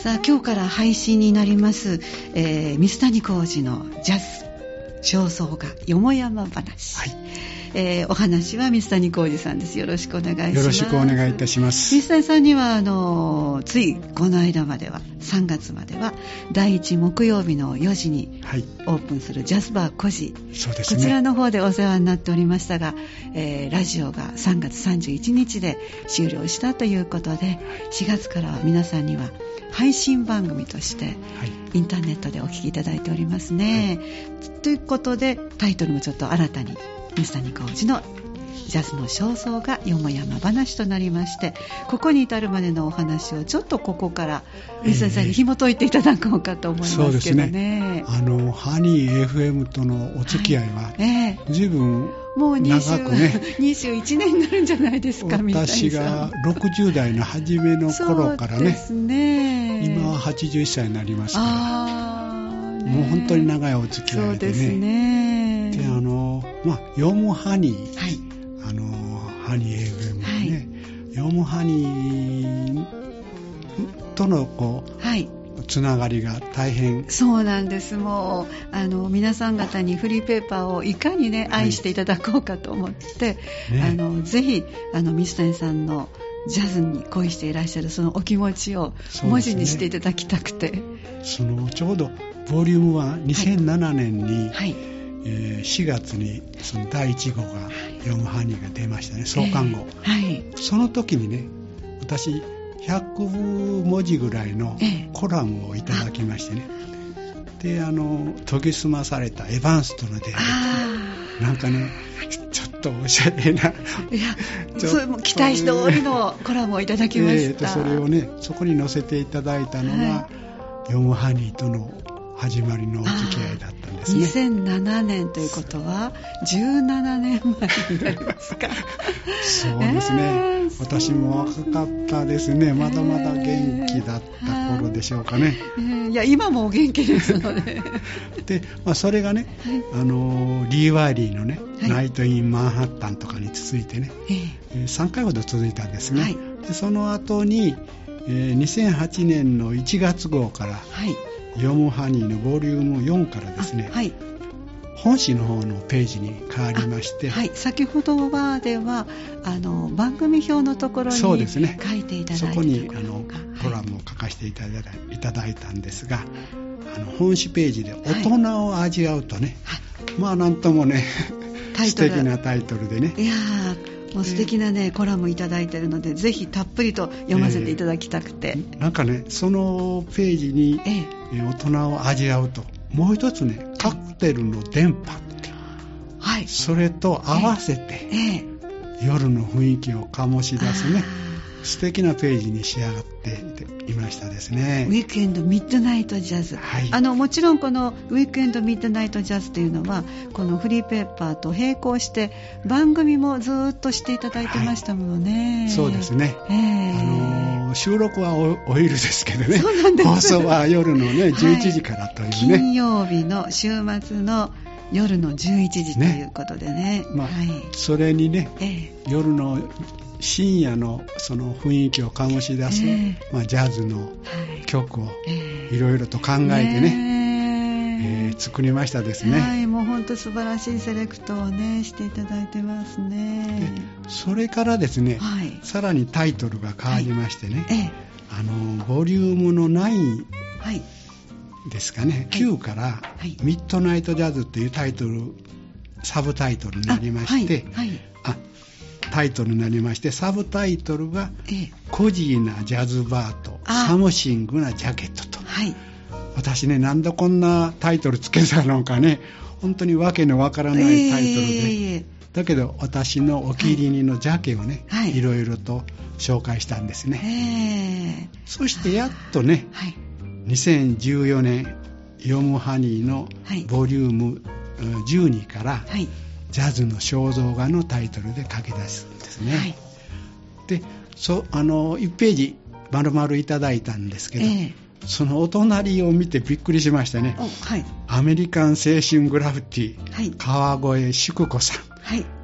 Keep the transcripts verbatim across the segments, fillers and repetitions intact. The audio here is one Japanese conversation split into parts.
さあ今日から配信になります、えー、水谷浩二のジャズ正奏がよもやま話、はい、えー、お話は水谷浩二さんです。よろしくお願いします。 よろしくお願いいたします。 水谷さんにはあのついこの間まではさんがつまではだいいち木曜日のよじにオープンするジャズバーコジ、 そうですね、 こちらの方でお世話になっておりましたが、えー、ラジオがさんがつさんじゅういちにちで終了したということで、しがつからは皆さんには配信番組としてインターネットでお聞きいただいておりますね、はい、ということでタイトルもちょっと新たに水谷浩二のジャズの正奏がよもやま話となりまして、ここに至るまでのお話をちょっとここから水谷さんに紐解いていただこうかと思いますけどね、えー、そうですね、 あのハニー エフエム とのお付き合いは随分長くね、 もうにじゅういちねんになるんじゃないですか。 私がろくじゅう代の初めの頃からね、 そうですね、 今ははちじゅういっさいになりますから、もう本当に長いお付き合いでね。そうですね。で、あの、まあ、ヨムハニー、はい、あの、ハニー エフエム でね、はい、ヨムハニーとのこう、はい、つながりが大変。 そうなんです。もうあの皆さん方にフリーペーパーをいかにね愛していただこうかと思って、はい、ね、あのぜひあの水谷さんのジャズに恋していらっしゃるそのお気持ちを文字にしていただきたくて、 そのちょうどボリュームはにせんななねんに、はい、えー、しがつにそのだいいち号がヨムハニーが出ましたね、創刊号、えーはい、その時にね、私ひゃくもじぐらいのコラムをいただきましてね、えー、であの研ぎ澄まされたエヴァンスとの出会いと、なんかねちょっとおしゃれな、いやそれも期待通りのコラムをいただきました、 えー、それをねそこに載せていただいたのが、はい、ヨムハニーとの始まりのお付き合いだったんですね。 にせんななねんということはじゅうななねんまえになりますか。 そうですね、えー、私も若かったですね。まだまだ元気だった頃でしょうかね、 えー、いや今もお元気ですのでで、まあ、それがね、はい、あのリー・ワイリーのね、はい、ナイト・イン・マンハッタンとかに続いてね、えー、さんかいほど続いたんですね、はい、でその後に、えー、にせんはちねんのいちがつ号から、はい、ヨムハニーのボリュームよんからですね、はい、本誌の方のページに変わりまして、 はい、先ほどはではあの番組表のところに書いていただいて、 そこにあのコラムを書かせていただいた、はい、いただいたんですが、あの本誌ページで大人を味わうとね、はい、まあなんともね素敵なタイトルでね、 いやもう素敵なね、えー、コラムいただいているのでぜひたっぷりと読ませていただきたくて、 えー、なんかねそのページに、えーえー、大人を味わうともう一つねカクテルの電波、はい、それと合わせて、えーえー、夜の雰囲気を醸し出すね素敵なページに仕上がっていましたですね。 ウィークエンドミッドナイトジャズ、はい、あのもちろんこのウィークエンドミッドナイトジャズというのはこのフリーペーパーと並行して番組もずっとしていただいてましたものね、 はい、そうですね、えーあのー、収録は お, お昼ですけどね、 そうなんです。 放送は夜の、ね、じゅういちじからというね、はい、 金曜日の週末の夜のじゅういちじということでね、ね、 まあはい、 それにね、えー、夜の深夜のその雰囲気を醸し出す、えーまあ、ジャズの曲をいろいろと考えてね、えーえー、作りましたですね。 はい、もう本当素晴らしいセレクトをねしていただいてますね。 でそれからですね、はい、さらにタイトルが変わりましてね、はいえー、あのボリュームのナインですかね、はい、きゅうからミッドナイトジャズというタイトルサブタイトルになりまして、はいはい、あタイトルになりましてサブタイトルが、ええ、コジーなジャズバーとサムシングなジャケットと、はい、私ねなんでこんなタイトルつけたのかね本当にわけのわからないタイトルで、えー、だけど私のお気に入りのジャケをね、はい、いろいろと紹介したんですね、えー、そしてやっとね、はい、にせんじゅうよねんヨムハニーのボリュームじゅうにから、はい、ジャズの肖像画のタイトルで書き出すんですね、はい、でそあのいちページ丸々いただいたんですけど、えー、そのお隣を見てびっくりしましたね、はい、アメリカン青春グラフィティ、はい、川越淑子さん、はい、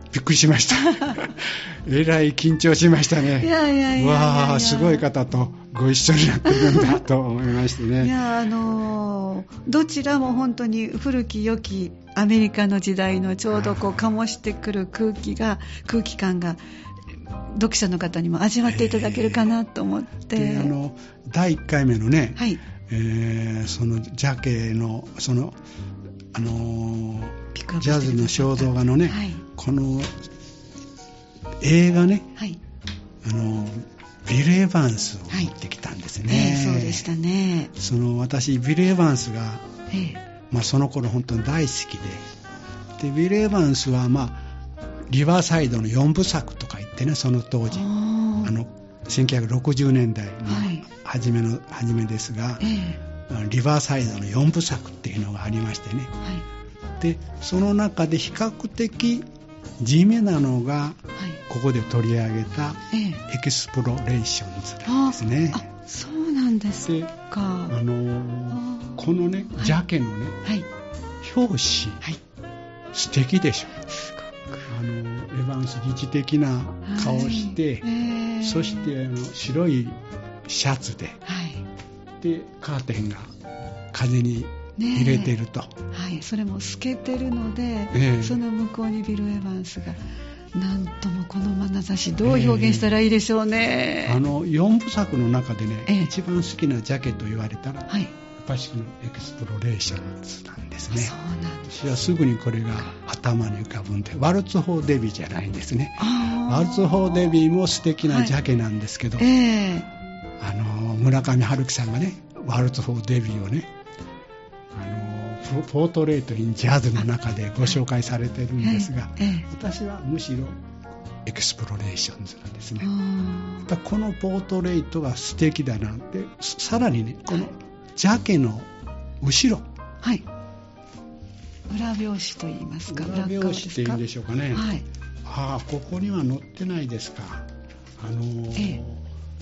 びっくりしましたえらい緊張しましたね。 いやいやいやいや、 わあ、すごい方とご一緒になってるんだと思いましてね。 いや、あのー、どちらも本当に古き良きアメリカの時代のちょうどこう醸してくる空気が空気感が読者の方にも味わっていただけるかなと思って、 えー、であのだいいっかいめのね、 はい、 えー、そのジャケのそのあのー、ジャズの肖像画のね、はい、この映画ね、はい、あのビル・エヴァンスを持ってきたんですね、 はい、えー、そうでしたね。 その私ビル・エヴァンスが、 えーまあ、その頃本当に大好きで、でビル・エヴァンスは、まあ、リバーサイドのよんぶさくとか言ってね、その当時あのせんきゅうひゃくろくじゅうねんだいの初めの、はい、初めですが、えー、リバーサイドのよんぶさくっていうのがありましてね、はい、でその中で比較的地味なのが、はい、ここで取り上げたエクスプロレーションズなんですね。 ああ、そうなんですか。 あのー、このね、はい、ジャケのね、はい、表紙、はい、素敵でしょ。 すごくあのエヴァンス理知的な顔をして、はい、えー、そしてあの白いシャツで、はい、でカーテンが風に入れてると、 はい、それも透けてるので、えー、その向こうにビル・エヴァンスがなんともこの眼差しどう表現したらいいでしょうね。 えー、あのよんぶさくの中でね、えー、一番好きなジャケと言われたら、はい、やっぱりエクスプロレーションズなんですね。 そうなんです。 私はすぐにこれが頭に浮かぶんで、ワルツ・フォー・デビーじゃないんですね。ワルツ・フォー・デビーも素敵なジャケなんですけど、はい、えー、あの村上春樹さんがね、ワルツ・フォー・デビーをね、あのポートレート・イン・ジャズの中でご紹介されてるんですが、えーえー、私はむしろエクスプロレーションズなんですね。やっぱこのポートレートが素敵だなって、さらにね、このジャケの後ろ、はい、裏表紙といいますか、裏表紙っていうんでしょうかね、はい、ああ、ここには載ってないですか。あのーええ、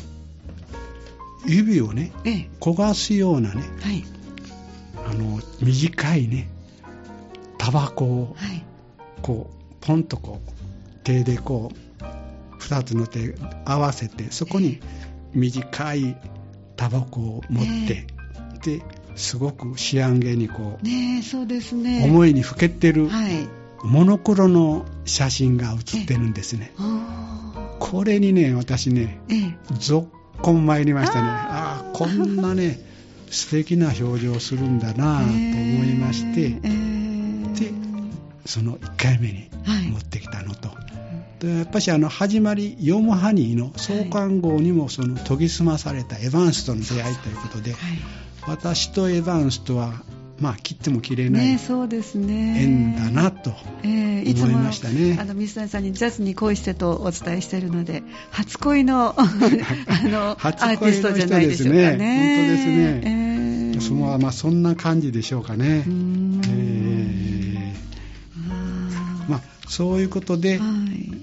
指をね、ええ、焦がすようなね、はい、あの短いねタバコを、はい、こうポンとこう手でこうふたつの手合わせて、そこに短いタバコを持って、えー、ですごく仕上げにこう、ね、そうですね、思いにふけてる、はい、モノクロの写真が写ってるんですね。これにね、私ね、えー、ぞっこん参りましたね。ああ、こんなね素敵な表情をするんだなと思いまして、えー、でそのいっかいめに持ってきたのと、はい、でやっぱりあの始まりヨムハニーの創刊号にもその研ぎ澄まされたエヴァンスとの出会いということで、はい、私とエヴァンスとはまあ切っても切れない縁だなと思いましたね。ね、えー、いつもあの水谷さんにジャズに恋してとお伝えしているので、初恋のあのアーティストじゃないでしょうかね。本当ですね。えー、そのまあそんな感じでしょうかね。うーん、えー、まあそういうことで、はい、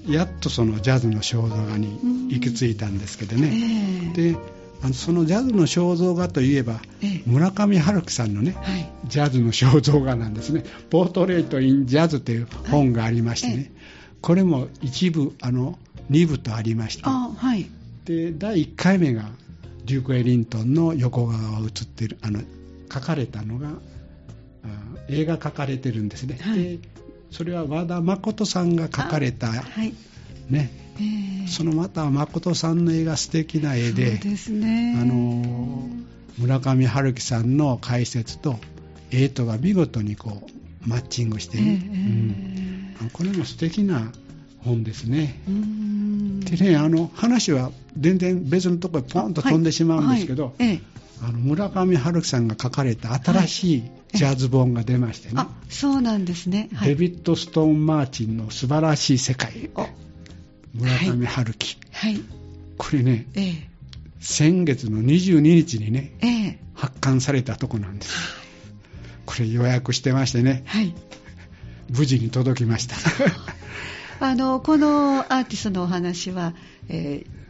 やっとそのジャズの肖像画に行き着いたんですけどね。えー、であのそのジャズの肖像画といえば、ええ、村上春樹さんのね、はい、ジャズの肖像画なんですね。ポートレート・イン・ジャズという本がありましてね、はい、ええ、これも一部あのにぶとありまして、あ、はい、でだいいっかいめがデューク・エリントンの横側を写ってる、あの書かれたのが映画書かれてるんですね、はい、でそれは和田誠さんが描かれた、はい、ね、えー、そのまた誠さんの絵が素敵な絵で、そうですね、あの村上春樹さんの解説と絵とが見事にこうマッチングしてね、えーうん、これも素敵な本ですね。うーん、でね、あの話は全然別のところへポンと飛んでしまうんですけど、はいはい、えー、あの村上春樹さんが書かれた新しいジャズ本が出ましてね、はい、あ、そうなんですね、はい、デビッド・ストーン・マーチンの素晴らしい世界、村上春樹、はいはい、これね、ええ、先月のにじゅうににちにね、ええ、発刊されたとこなんです。これ予約してましてね、はい、無事に届きました。あのこのアーティストのお話は、えー、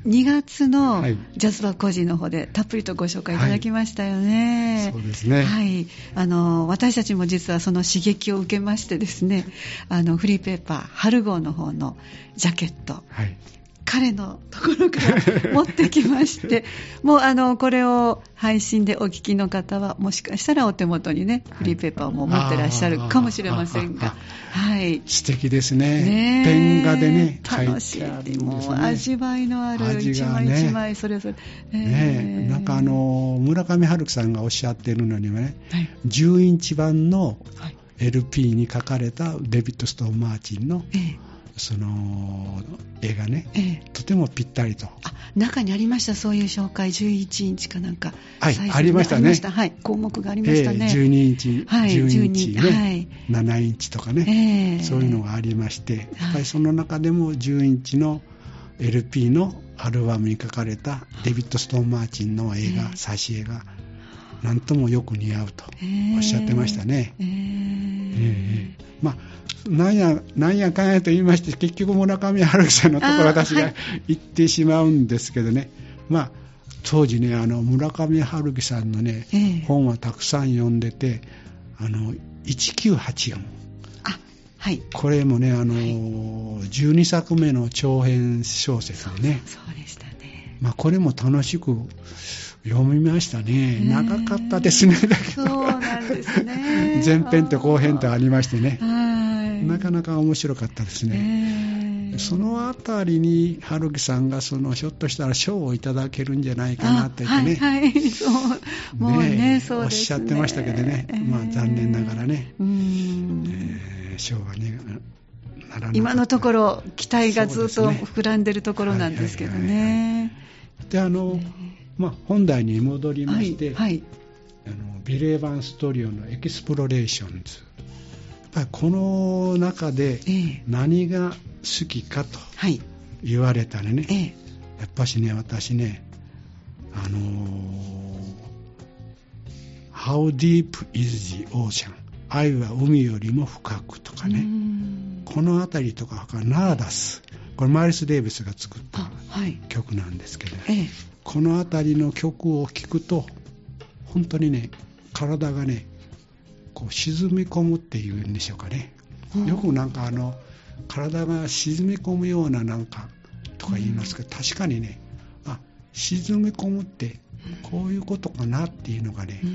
にがつのジャズバー個人の方でたっぷりとご紹介いただきましたよね、 はい、そうですね、 はい、あの私たちも実はその刺激を受けましてですね、あのフリーペーパー春号の方のジャケット、はい、彼のところから持ってきましてもうあのこれを配信でお聞きの方はもしかしたらお手元にね、はい、フリーペーパーも持ってらっしゃるかもしれませんが、はい、 素敵ですね。ね、ペン画でね楽しい、書いてあるんですね。もう味わいのある一枚一枚それぞれ、えーね、なんかあの村上春樹さんがおっしゃっているのにはね、はい、じゅうインチ版の エルピー に書かれたデビッド・ストーン・マーチンの、えーその絵がね、ええ、とてもぴったりと。 あ、中にありました、そういう紹介、じゅういちインチかなんか、 はい、ありましたね、 はい、項目がありましたね、 ええ、じゅうにインチ、はい、じゅうインチね、はい、ななインチとかね、ええ、そういうのがありまして、やっぱりその中でもじゅうインチの エルピー のアルバムに書かれたデビッド・ストーン・マーチンの映画、ええ、挿絵がなんともよく似合うとおっしゃってましたね。ええええ、まあなんや、なんやかんやと言いまして、結局村上春樹さんのところ私が行ってしまうんですけどね、はい、まあ当時ね、あの村上春樹さんのね、えー、本はたくさん読んでて、あのいちきゅうはちよん、あ、はい、これもね、あの、はい、じゅうにさくめの長編小説でね、 そう、そうでしたね、 まあ、これも楽しく読みましたね。長かったですね。だけどそうなんですね。 前編と後編とありましてね、なかなか面白かったですね。そのあたりに春樹さんがそのひょっとしたら賞をいただけるんじゃないかなって言ってね、 はいはい、そうもうね、ね、そうですね、 おっしゃってましたけどね、まあ残念ながらね、うーん、えー、賞はねならなかった。 今のところ期待がずっと膨らんでるところなんですけどね。 で、あの、まあ、本題に戻りまして、はいはい、あのビル・エヴァンストリオのエキスプロレーションズ、やっぱりこの中で何が好きかと言われたらね、ええ、やっぱしね、私ね、あのー、How deep is the ocean? 愛は海よりも深くとかね、このあたりとか、ナーダス、これマイルス・デイビスが作った曲なんですけど、ええ、このあたりの曲を聴くと本当にね、体がねこう沈み込むっていうんでしょうかね、うん、よくなんかあの体が沈み込むようななんかとか言いますけど、うん、確かにね、あ、沈み込むってこういうことかなっていうのがね、うん、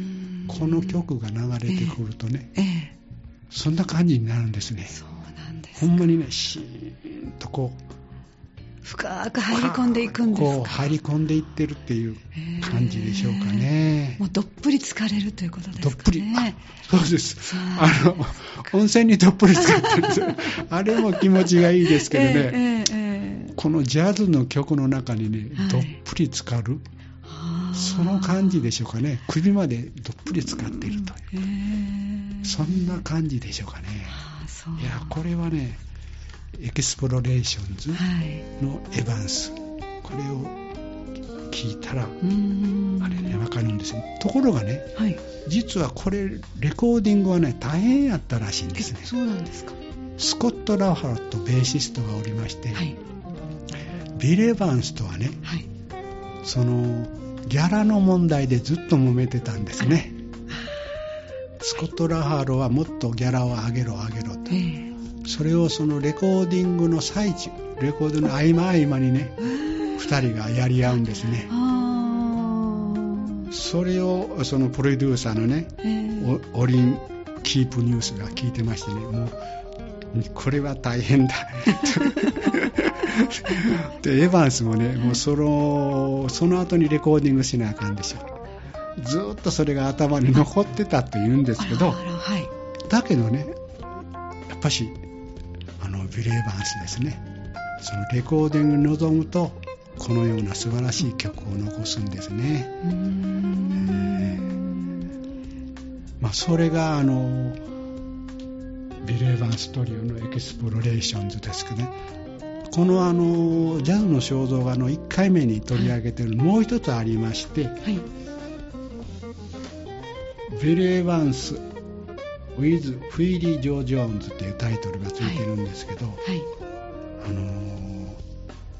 この曲が流れてくるとね、ええ、そんな感じになるんですね。 そうなんですか。 ほんまにね、シーンとこう深く入り込んでいくんですか。 こう入り込んでいってるっていう感じでしょうかね。 もうどっぷり浸かれるということですかね。 どっぷり、そうです。あの温泉にどっぷり浸かってるんですあれも気持ちがいいですけどね、えーえー、このジャズの曲の中にね、はい、どっぷり浸かる、その感じでしょうかね。首までどっぷり浸かっているという、えー、そんな感じでしょうかね。そう、いや、これはね、エキスプロレーションズのエヴァンス、はい、これを聞いたらあれね、分かるんですよ。ところがね、はい、実はこれレコーディングはね大変やったらしいんですね。 そうなんですか。 スコット・ラファロとベーシストがおりまして、はい、ビル・エヴァンスとはね、はい、そのギャラの問題でずっと揉めてたんですね。スコット・ラファロはもっとギャラを上げろ上げろと、えーそれをそのレコーディングの最中、レコードの合間合間にね、ふたりがやり合うんですね。それをそのプロデューサーのね、オリン・キープニュースが聞いてましてね、もうこれは大変だでエヴァンスもね、もうそのその後にレコーディングしなあかんでしょ。ずっとそれが頭に残ってたと言うんですけど、はい、だけどね、やっぱしビル・エヴァンスですね、そのレコーディングに臨むとこのような素晴らしい曲を残すんですね。うーん、えーまあ、それがあのビル・エヴァンストリオのエキスプロレーションズですけどね、このあのジャズの肖像画のいっかいめに取り上げているもう一つありまして、はい、ビル・エヴァンスwith フィーリー・ジョー・ジョーンズというタイトルがついてるんですけど、はいはい、あのー、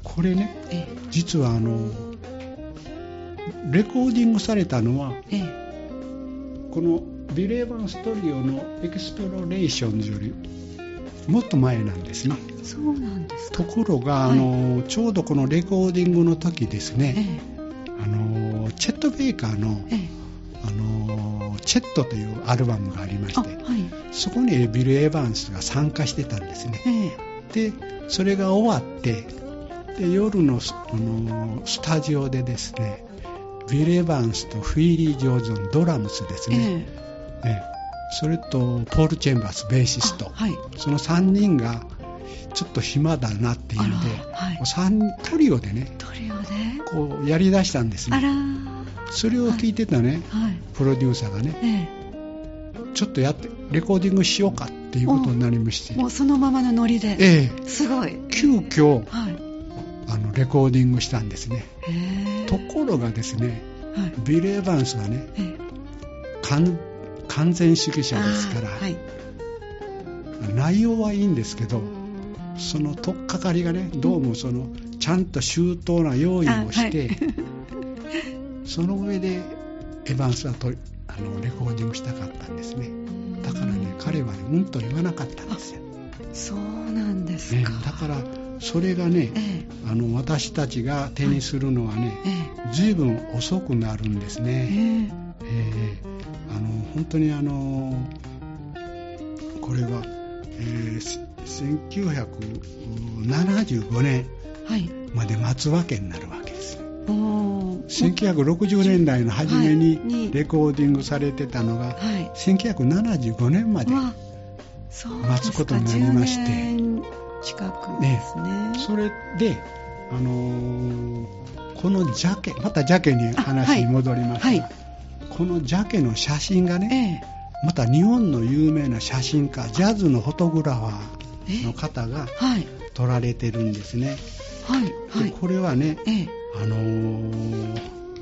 これね、ええ、実はあのレコーディングされたのは、ええ、このビル・エヴァンストリオのエクスプロレーションズよりもっと前なんですね。 そうなんですか。 ところが、はい、あのちょうどこのレコーディングの時ですね、ええ、あのチェット・ベイカーの、ええ、あのチェットというアルバムがありまして、はい、そこにビル・エヴァンスが参加してたんですね、ええ、でそれが終わってで夜 の, あのスタジオでですねビル・エヴァンスとフィーリー・ジョーズンドラムスですね、ええええ、それとポール・チェンバースベーシスト、はい、そのさんにんがちょっと暇だなっていうので、はい、さんトリオでねトリオでこうやりだしたんですね。あらそれを聞いてたね、はい、プロデューサーがね、ええ、ちょっとやってレコーディングしようかっていうことになりまして、 もうそのままのノリで、 ええ、 すごい急遽、はい、あのレコーディングしたんですね。ところがですね、はい、ビル・エヴァンスはね、ええ、完, 完全主義者ですから、はい、内容はいいんですけどその取っかかりがねどうもそのちゃんと周到な用意をして、はい、その上でエヴァンスはとあのレコーディングしたかったんですね。だからね彼はねうんと言わなかったんですよ。 そうなんですか、 ね、だからそれがね、ええ、あの私たちが手にするのはね、はい、随分遅くなるんですね、えええー、あの本当にあのこれは、えー、せんきゅうひゃくななじゅうごねんまで待つわけになるわけです、はい、せんきゅうひゃくろくじゅうねんだいの初めにレコーディングされてたのが、はい、せんきゅうひゃくななじゅうごねんまで待つことになりまして、 近くですね。 ねそれで、あのー、このジャケまたジャケに話に戻りますが、はいはい、このジャケの写真がね、ええ、また日本の有名な写真家ジャズのフォトグラファーの方が撮られてるんですね、はいはい、でこれはね、ええあのー、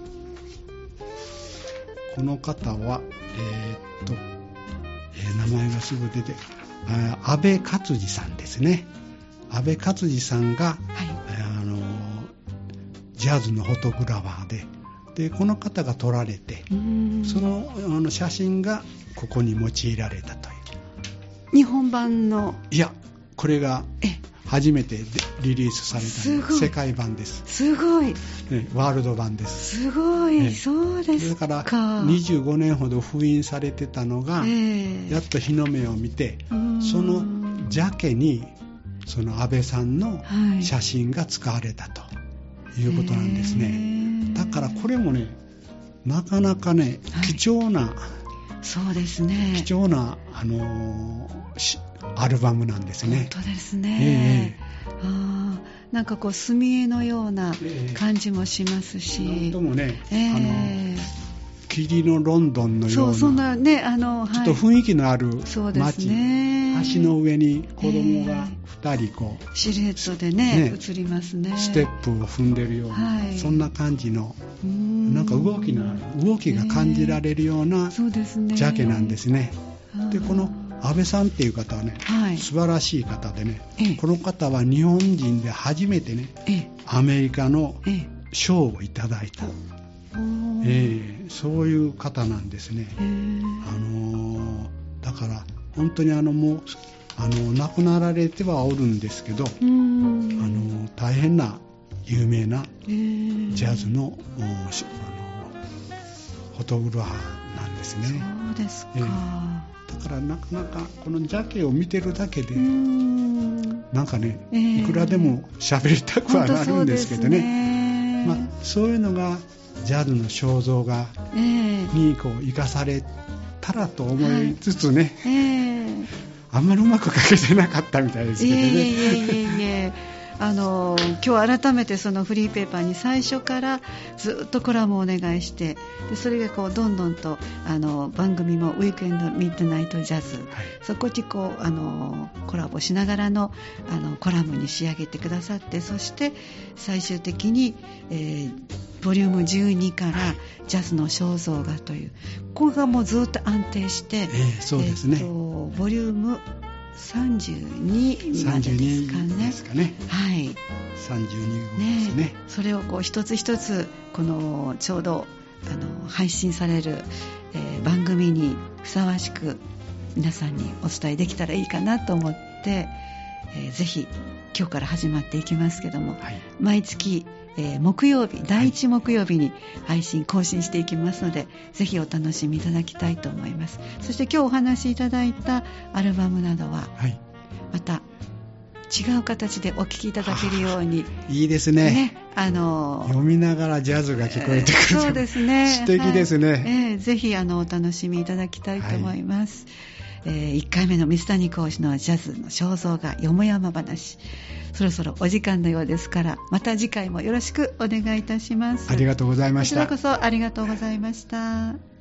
この方はえー、っと、えー、名前がすぐ出て阿部勝次さんですね。阿部勝次さんが、はいあのジャズのフォトグラファー で, でこの方が撮られてそ の, あの写真がここに用いられたという日本版のいやこれが初めてリリースされた世界版です。 すごい、 ね、ワールド版です。 すごい、ね、そうですか。 だからにじゅうごねんほど封印されてたのが、えー、やっと日の目を見てそのジャケにその安倍さんの写真が使われたということなんですね、はい、だからこれもねなかなかね、はい、貴重なそうですね貴重な、あのー、アルバムなんですね。 本当ですね、えー、あなんかこう墨絵のような感じもしますし、えー、 なんともね、えー、あの霧のロンドンのような、 そうそんなねあの、 ちょっと雰囲気のある街、 そうですね、 橋の上に子供がふたりこう、 えー、シルエットで ね, ね映りますね。 ステップを踏んでるような、はい、そんな感じのなんか動きな動きが感じられるようなジャケなんですね。でこの安倍さんっていう方はね、はい、素晴らしい方でね、ええ、この方は日本人で初めてね、ええ、アメリカの賞をいただいた、ええ、そういう方なんですね。あのー、だから本当にあのもうあの亡くなられてはおるんですけど、あの大変な有名なジャズの、あのフォトグラファーなんですね。 そうですか、ええ、だからなかなかこのジャケを見てるだけでなんかね、えー、いくらでも喋りたくはなるんですけどね、まあ、そういうのがジャズの肖像画にこう生かされたらと思いつつね、はい、えー、あんまりうまく描けてなかったみたいですけどね。いえいえいえいえあの今日改めてそのフリーペーパーに最初からずっとコラムをお願いして、でそれがこうどんどんとあの番組もウィークエンドミッドナイトジャズ、はい、そこにこうあのコラボしながら の, あのコラムに仕上げてくださって、そして最終的に、えー、ボリュームじゅうにからジャズの肖像画という、ここがもうずっと安定して、えーそうですね、えー、とボリュームさんじゅうにまでですかね。 ですかね。 はい。 さんじゅうにごうですね。ね、 それをこう一つ一つこのちょうどあの配信される、えー、番組にふさわしく皆さんにお伝えできたらいいかなと思って、えー、ぜひ今日から始まっていきますけども、はい、毎月、えー、木曜日だいいち木曜日に配信更新していきますので、はい、ぜひお楽しみいただきたいと思います。そして今日お話しいただいたアルバムなどは、はい、また違う形でお聴きいただけるように、 いいですね。ね、 あの読みながらジャズが聞こえてくる、えー、 そうですね。 素敵ですね。はい、 えー、ぜひあのお楽しみいただきたいと思います。はい、えー、いっかいめの水谷講師のジャズの肖像画よもやま話、そろそろお時間のようですから、また次回もよろしくお願いいたします。 ありがとうございました。 こちらこそありがとうございました。